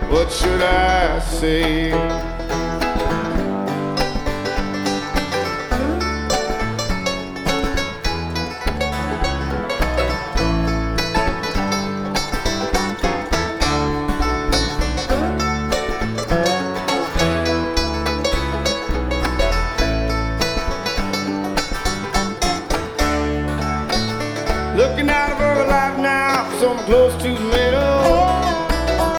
What should I say? Looking out over life now, so close to the